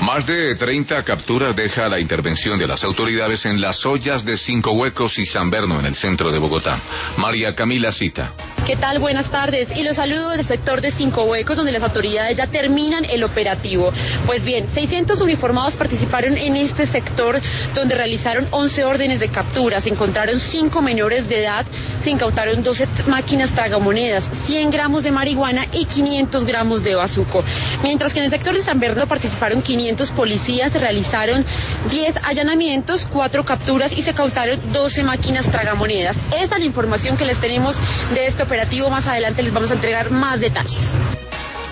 Más de 30 capturas deja la intervención de las autoridades en las ollas de Cinco Huecos y San Berno, en el centro de Bogotá. María Camila Cita. ¿Qué tal? Buenas tardes. Y los saludo del sector de Cinco Huecos, donde las autoridades ya terminan el operativo. Pues bien, 600 uniformados participaron en este sector, donde realizaron 11 órdenes de captura. Se encontraron 5 menores de edad, se incautaron 12 máquinas tragamonedas, 100 gramos de marihuana y 500 gramos de bazuco. Mientras que en el sector de San Bernardo participaron 500 policías, se realizaron 10 allanamientos, 4 capturas y se incautaron 12 máquinas tragamonedas. Esa es la información que les tenemos de este operativo. Más adelante les vamos a entregar más detalles.